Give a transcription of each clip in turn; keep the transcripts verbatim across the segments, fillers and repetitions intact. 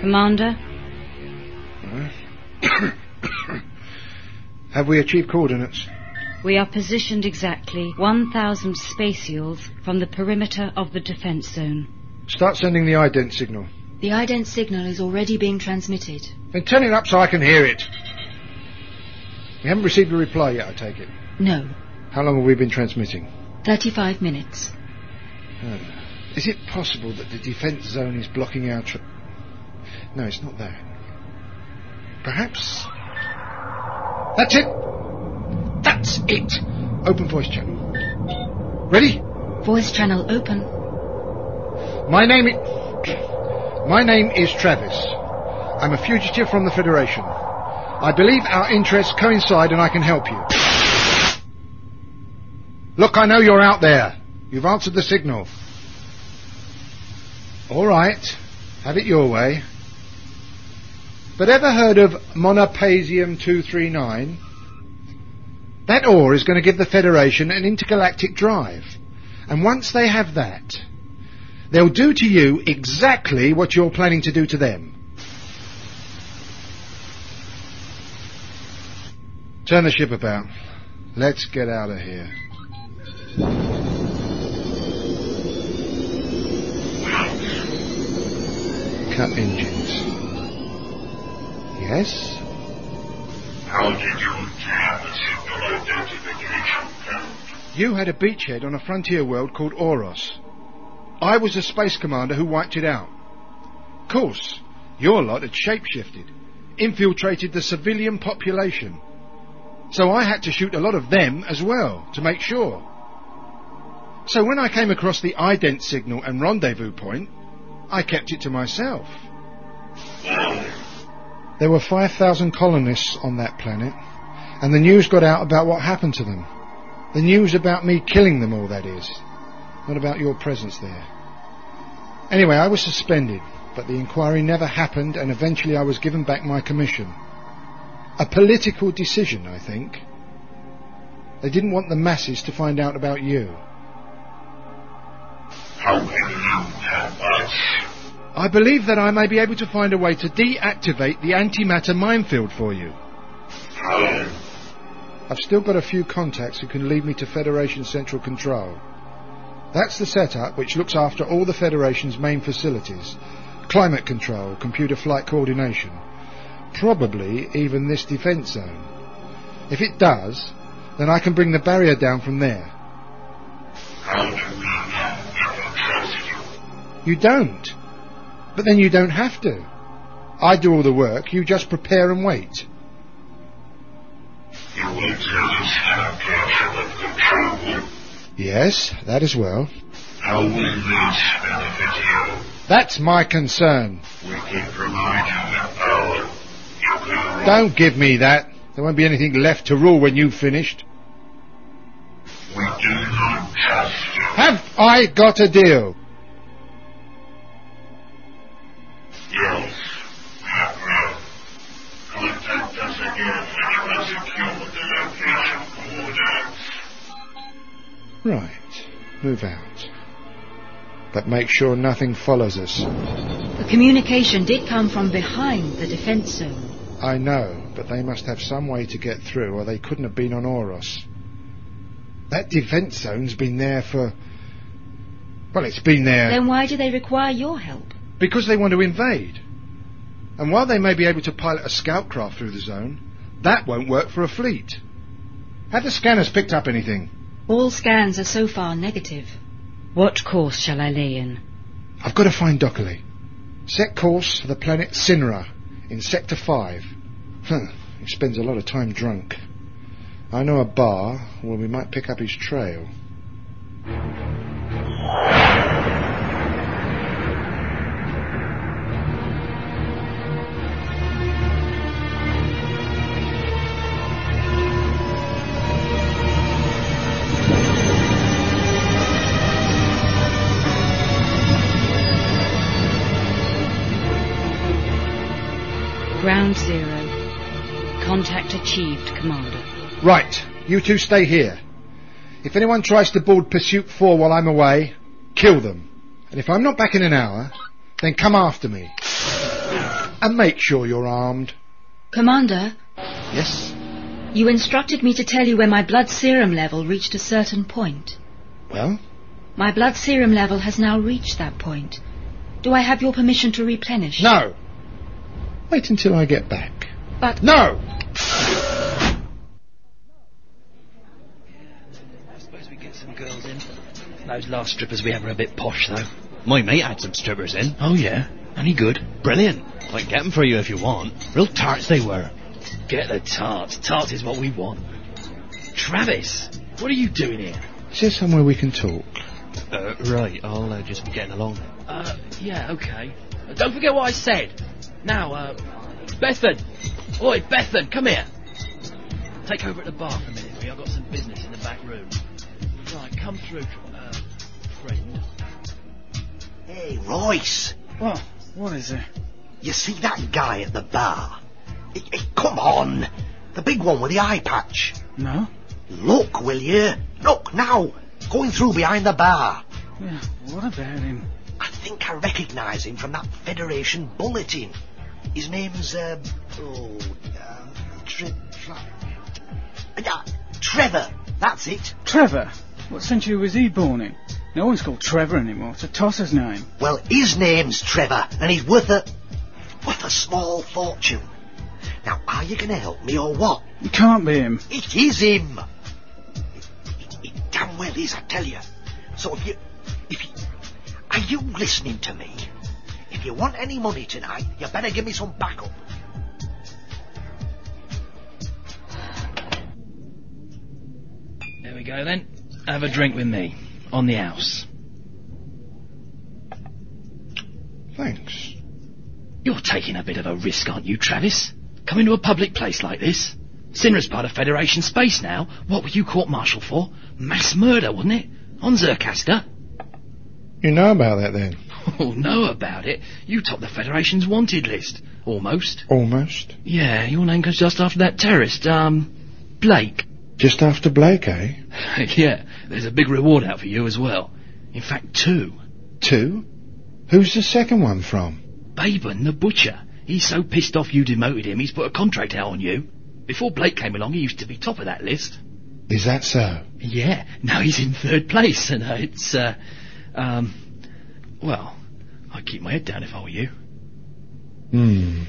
Commander? Have we achieved coordinates? We are positioned exactly one thousand spatials from the perimeter of the defence zone. Start sending the ident signal. The ident signal is already being transmitted. Then turn it up so I can hear it. We haven't received a reply yet, I take it? No. How long have we been transmitting? Thirty-five minutes. Oh. Is it possible that the defence zone is blocking our... Tra- no, it's not that. Perhaps... That's it! That's it! Open voice channel. Ready? Voice channel open. My name is... My name is Travis. I'm a fugitive from the Federation. I believe our interests coincide and I can help you. Look, I know you're out there. You've answered the signal. All right. Have it your way. But ever heard of Monopazium two three nine? That ore is going to give the Federation an intergalactic drive. And once they have that, they'll do to you exactly what you're planning to do to them. Turn the ship about. Let's get out of here. Cut engines. Yes? How did you obtain the signal identification code? You had a beachhead on a frontier world called Oros. I was a space commander who wiped it out. Of course, your lot had shapeshifted, infiltrated the civilian population. So I had to shoot a lot of them as well, to make sure. So when I came across the ident signal and rendezvous point, I kept it to myself. There were five thousand colonists on that planet, and the news got out about what happened to them. The news about me killing them all, that is. Not about your presence there. Anyway, I was suspended, but the inquiry never happened, and eventually I was given back my commission. A political decision, I think. They didn't want the masses to find out about you. How can you help us? I believe that I may be able to find a way to deactivate the antimatter minefield for you. How? I've still got a few contacts who can lead me to Federation Central Control. That's the setup which looks after all the Federation's main facilities. Climate control, computer flight coordination. Probably even this defence zone. If it does, then I can bring the barrier down from there. How do we know we can trust you? You don't. But then you don't have to. I do all the work, you just prepare and wait. You will tell us how to have control? Yes, that as well. How will this benefit you? That's my concern. We can provide you with power. You can... Don't give me that. There won't be anything left to rule when you've finished. We do not trust you. Have I got a deal? Yes. Have Contact us again when you have secured the location coordinates. Right. Move out. But make sure nothing follows us. The communication did come from behind the defence zone. I know, but they must have some way to get through, or they couldn't have been on Oros. That defence zone's been there for... Well, it's been there... Then why do they require your help? Because they want to invade. And while they may be able to pilot a scout craft through the zone, that won't work for a fleet. Have the scanners picked up anything? All scans are so far negative. What course shall I lay in? I've got to find Dockerly. Set course for the planet Sinra in Sector five. Huh, he spends a lot of time drunk. I know a bar where we might pick up his trail. Ground Zero. Contact achieved, Commander. Right. You two stay here. If anyone tries to board Pursuit four while I'm away, kill them. And if I'm not back in an hour, then come after me. And make sure you're armed. Commander, Yes? you instructed me to tell you when my blood serum level reached a certain point. Well? My blood serum level has now reached that point. Do I have your permission to replenish? No! Wait until I get back. But... No! I suppose we get some girls in. Those last strippers we have are a bit posh, though. My mate had some strippers in. Oh, yeah? Any good? Brilliant. I can get them for you if you want. Real tarts they were. Get the tarts. Tarts is what we want. Travis, what are you doing here? Is there somewhere we can talk? Uh, right, I'll uh, just be getting along then. Uh, yeah, okay. Uh, don't forget what I said. Now, uh, Bethan. Oi, Bethan, come here. Take over at the bar for a minute, I've got some business in the back room. Right, come through, uh, friend. Hey, Royce. What? What is it? You see that guy at the bar? Eh, eh, come on. The big one with the eye patch. No? Look, will you? Look, now. Going through behind the bar. Yeah, what about him? I think I recognise him from that Federation bulletin. His name's, uh, oh, uh, Tre- Tre- uh, Trevor. That's it. Trevor? What century was he born in? No one's called Trevor anymore. It's a tosser's name. Well, his name's Trevor, and he's worth a, worth a small fortune. Now, are you going to help me or what? It can't be him. It is him. It, it damn well is, I tell you. So if you, if you, are you listening to me? If you want any money tonight, you better give me some backup. There we go then. Have a drink with me. On the house. Thanks. You're taking a bit of a risk, aren't you, Travis? Coming to a public place like this? Sinra's part of Federation space now. What were you court-martialed for? Mass murder, wasn't it? On Zercaster? You know about that then? Oh, know about it? You topped the Federation's wanted list. Almost. Almost. Yeah, your name goes just after that terrorist, um, Blake. Just after Blake, eh? Yeah, there's a big reward out for you as well. In fact, two. Two? Who's the second one from? Baben, the butcher. He's so pissed off you demoted him, he's put a contract out on you. Before Blake came along, he used to be top of that list. Is that so? Yeah, now he's in third place, and uh, it's, uh, um, well, I'd keep my head down if I were you. Hmm.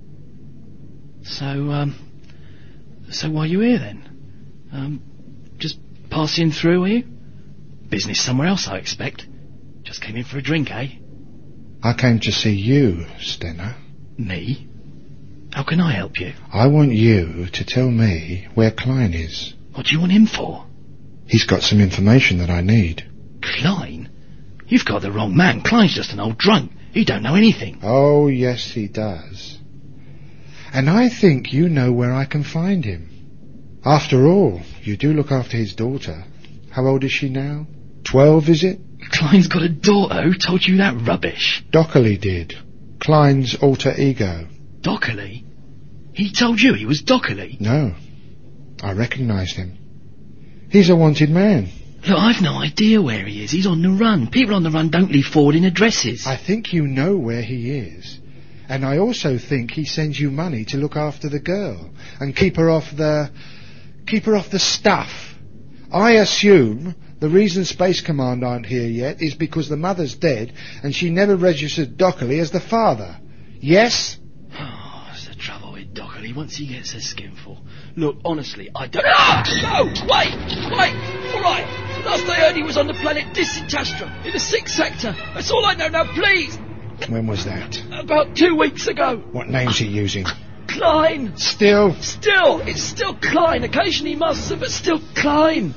So, um, so why are you here then? Um, just passing through, are you? Business somewhere else, I expect. Just came in for a drink, eh? I came to see you, Stenner. Me? How can I help you? I want you to tell me where Klein is. What do you want him for? He's got some information that I need. Klein? You've got the wrong man. Klein's just an old drunk. He don't know anything. Oh, yes, he does. And I think you know where I can find him. After all, you do look after his daughter. How old is she now? Twelve, is it? Klein's got a daughter. Who told you that rubbish? Dockerly did. Klein's alter ego. Dockerly? He told you he was Dockerly? No. I recognised him. He's a wanted man. Look, I've no idea where he is. He's on the run. People on the run don't leave forwarding addresses. I think you know where he is. And I also think he sends you money to look after the girl and keep her off the... keep her off the stuff. I assume the reason Space Command aren't here yet is because the mother's dead and she never registered Dockerly as the father. Yes? Oh, that's the trouble with Dockerly once he gets a skinful. Look, honestly, I don't... Ah! No! Wait! Wait! All right! Last I heard he was on the planet Disintastra, in the sixth sector. That's all I know now, please! When was that? About two weeks ago. What name's he using? Klein! Still? Still! It's still Klein. Occasionally Master, but still Klein.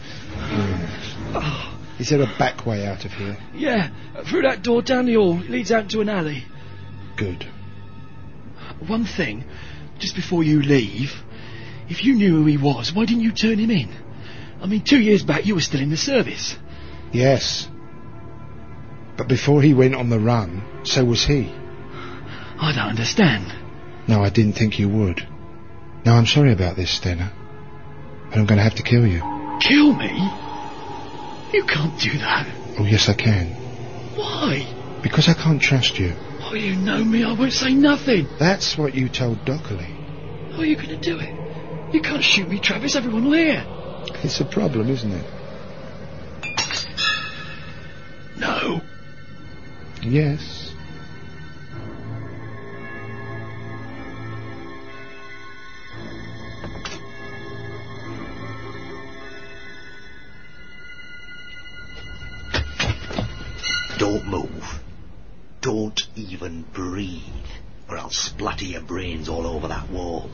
Oh. Is there a back way out of here? Yeah, through that door down the hall. It leads out to an alley. Good. One thing, just before you leave, if you knew who he was, why didn't you turn him in? I mean, two years back you were still in the service. Yes. But before he went on the run, so was he. I don't understand. No, I didn't think you would. No, I'm sorry about this, Stenner. But I'm going to have to kill you. Kill me? You can't do that. Oh, yes, I can. Why? Because I can't trust you. Oh, Oh, you know me, I won't say nothing. That's what you told Dockley. How are you going to do it? You can't shoot me, Travis. Everyone will hear. It's a problem, isn't it? No. Yes. Don't move. Don't even breathe, or I'll splatter your brains all over that wall.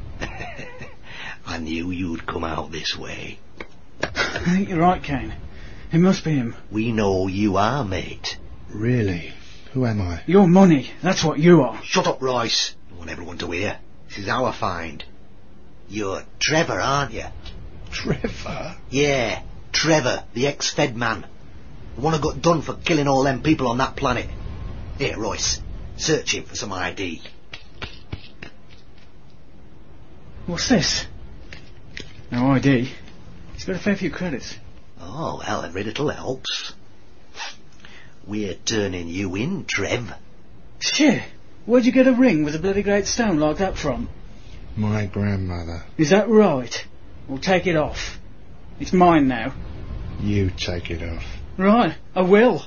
I knew you'd come out this way. I think you're right, Kane. It must be him. We know you are, mate. Really? Who am I? Your money, that's what you are. Shut up, Royce. I want everyone to hear. This is our find. You're Trevor, aren't you? Trevor? Yeah, Trevor, the ex-Fed man. The one who got done for killing all them people on that planet. Here, Royce, search him for some I D. What's this? No I D. He's got a fair few credits. Oh, well, every little helps. We're turning you in, Trev. Shit! Where'd you get a ring with a bloody great stone like that from? My grandmother. Is that right? Well, take it off. It's mine now. You take it off. Right, I will.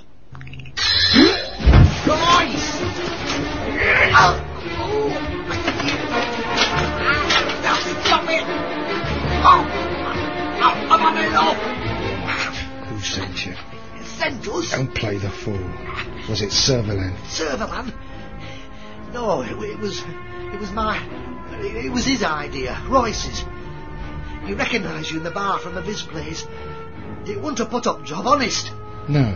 Royce! Oh. Now stop it! Oh! Oh, I'm on it off! Who sent you? Sent us? Don't play the fool. Was it Serverland? Serverland? No, it, it was... It was my... It, it was his idea, Royce's. He recognised you in the bar from the Viz place. It wasn't a put-up job, honest. No.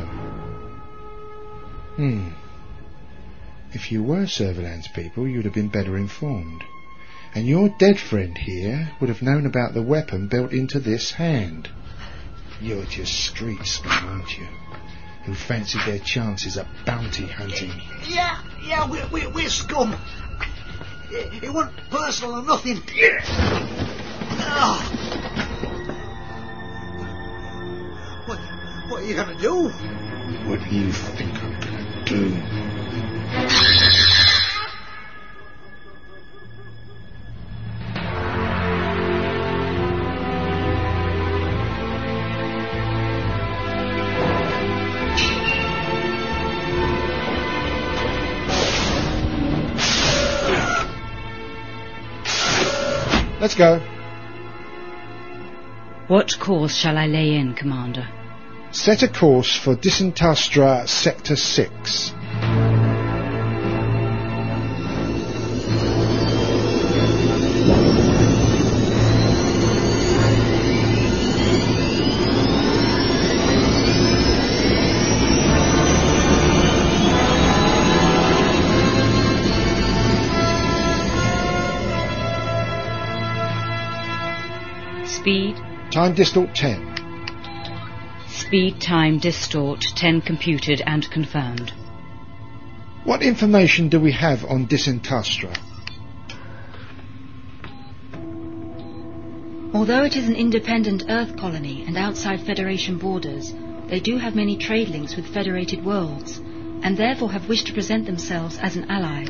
Hmm. If you were Serverland's people, you'd have been better informed. And your dead friend here would have known about the weapon built into this hand. You're just street scum, aren't you? Who fancied their chances at bounty hunting. Yeah, yeah, we're, we're, we're scum. It, it wasn't personal or nothing. Oh. What, what are you going to do? What do you think I'm going to do? Let's go. What course shall I lay in, Commander? Set a course for Disintastra Sector six. Speed? Time distort ten. Speed, time, distort, ten computed and confirmed. What information do we have on Disintastra? Although it is an independent Earth colony and outside Federation borders, they do have many trade links with Federated worlds, and therefore have wished to present themselves as an ally.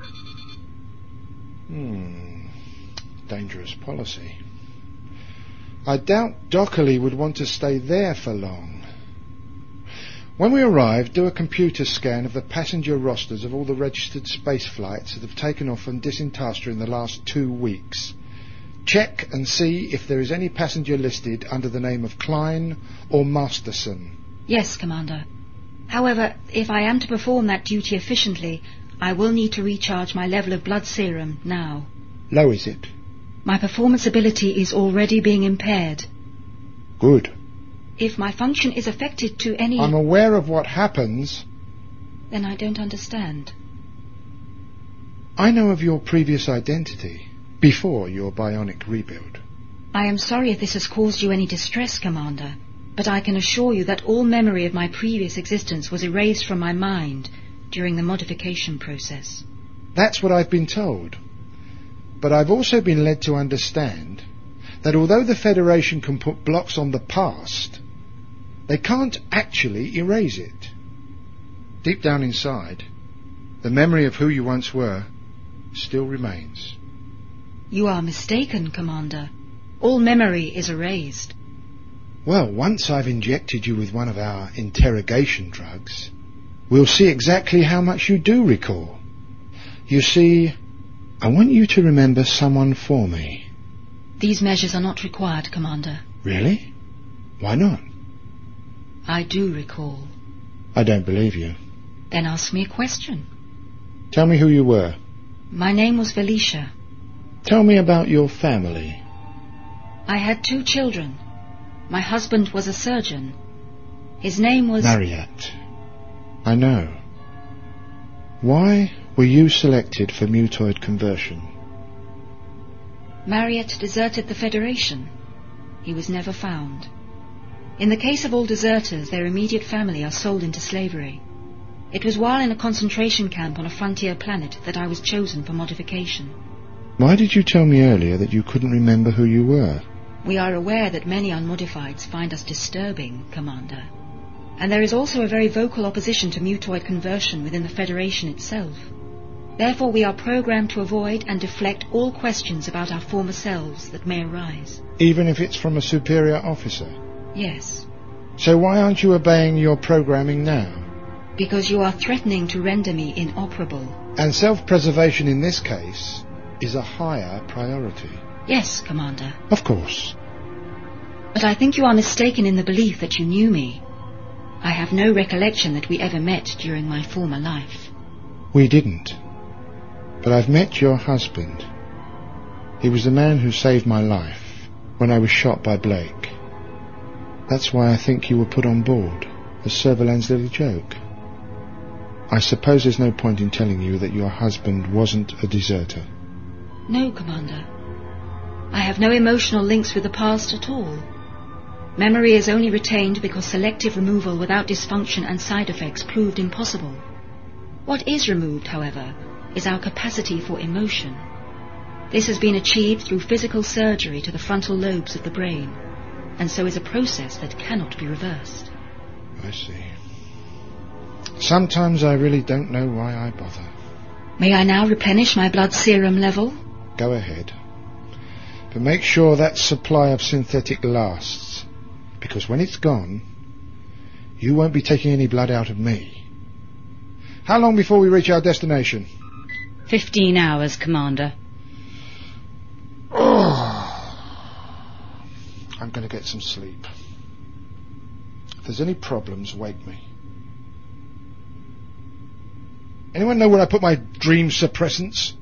Hmm. Dangerous policy. I doubt Dockley would want to stay there for long. When we arrive, do a computer scan of the passenger rosters of all the registered space flights that have taken off from Disintastra in the last two weeks. Check and see if there is any passenger listed under the name of Klein or Masterson. Yes, Commander. However, if I am to perform that duty efficiently, I will need to recharge my level of blood serum now. Low is it? My performance ability is already being impaired. Good. If my function is affected to any... I'm aware of what happens. Then I don't understand. I know of your previous identity, before your bionic rebuild. I am sorry if this has caused you any distress, Commander, but I can assure you that all memory of my previous existence was erased from my mind during the modification process. That's what I've been told. But I've also been led to understand that although the Federation can put blocks on the past, they can't actually erase it. Deep down inside, the memory of who you once were still remains. You are mistaken, Commander. All memory is erased. Well, once I've injected you with one of our interrogation drugs, we'll see exactly how much you do recall. You see, I want you to remember someone for me. These measures are not required, Commander. Really? Why not? I do recall. I don't believe you. Then ask me a question. Tell me who you were. My name was Felicia. Tell me about your family. I had two children. My husband was a surgeon. His name was... Marriott. I know. Why were you selected for mutoid conversion? Marriott deserted the Federation. He was never found. In the case of all deserters, their immediate family are sold into slavery. It was while in a concentration camp on a frontier planet that I was chosen for modification. Why did you tell me earlier that you couldn't remember who you were? We are aware that many unmodifieds find us disturbing, Commander. And there is also a very vocal opposition to mutoid conversion within the Federation itself. Therefore we are programmed to avoid and deflect all questions about our former selves that may arise. Even if it's from a superior officer? Yes. So why aren't you obeying your programming now? Because you are threatening to render me inoperable. And self-preservation in this case is a higher priority. Yes, Commander. Of course. But I think you are mistaken in the belief that you knew me. I have no recollection that we ever met during my former life. We didn't. But I've met your husband. He was the man who saved my life when I was shot by Blake. That's why I think you were put on board, as Servalan's little joke. I suppose there's no point in telling you that your husband wasn't a deserter. No, Commander. I have no emotional links with the past at all. Memory is only retained because selective removal without dysfunction and side effects proved impossible. What is removed, however, is our capacity for emotion. This has been achieved through physical surgery to the frontal lobes of the brain, and so is a process that cannot be reversed. I see. Sometimes I really don't know why I bother. May I now replenish my blood serum level? Go ahead. But make sure that supply of synthetic lasts, because when it's gone, you won't be taking any blood out of me. How long before we reach our destination? Fifteen hours, Commander. Oh, I'm going to get some sleep. If there's any problems, wake me. Anyone know where I put my dream suppressants?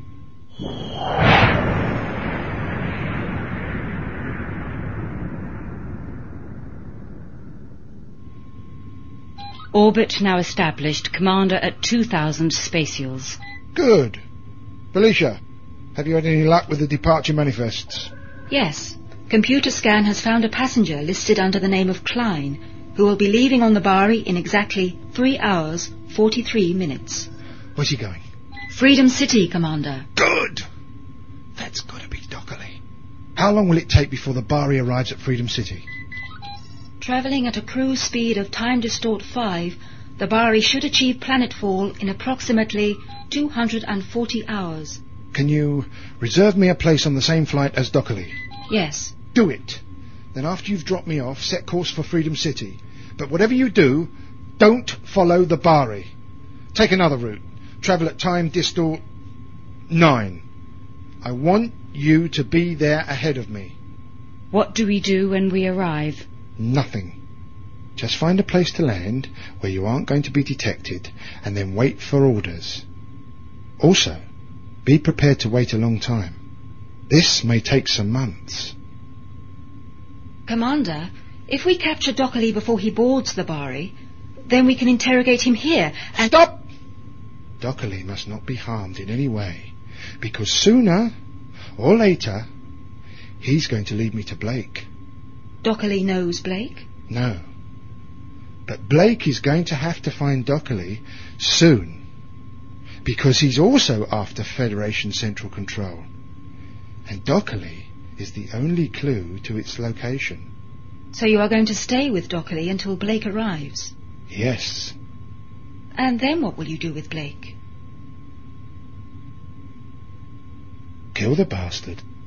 Orbit now established. Commander at two thousand spatials. Good. Felicia, have you had any luck with the departure manifests? Yes. Computer scan has found a passenger listed under the name of Klein, who will be leaving on the Bari in exactly three hours, forty-three minutes. Where's he going? Freedom City, Commander. Good. That's got to be Dockerly. How long will it take before the Bari arrives at Freedom City? Travelling at a cruise speed of time distort five, the Bari should achieve planetfall in approximately two hundred forty hours. Can you reserve me a place on the same flight as Dockerly? Yes. Do it. Then after you've dropped me off, set course for Freedom City. But whatever you do, don't follow the Bari. Take another route. Travel at time distort nine. I want you to be there ahead of me. What do we do when we arrive? Nothing. Just find a place to land where you aren't going to be detected, and then wait for orders. Also, be prepared to wait a long time. This may take some months. Commander, if we capture Dockerly before he boards the Bari, then we can interrogate him here and... Stop! Dockerly must not be harmed in any way, because sooner or later he's going to lead me to Blake. Dockerly knows Blake? No. But Blake is going to have to find Dockerly soon, because he's also after Federation Central Control. And Dockerly is the only clue to its location. So you are going to stay with Dockerly until Blake arrives? Yes. And then what will you do with Blake? kill the bastard.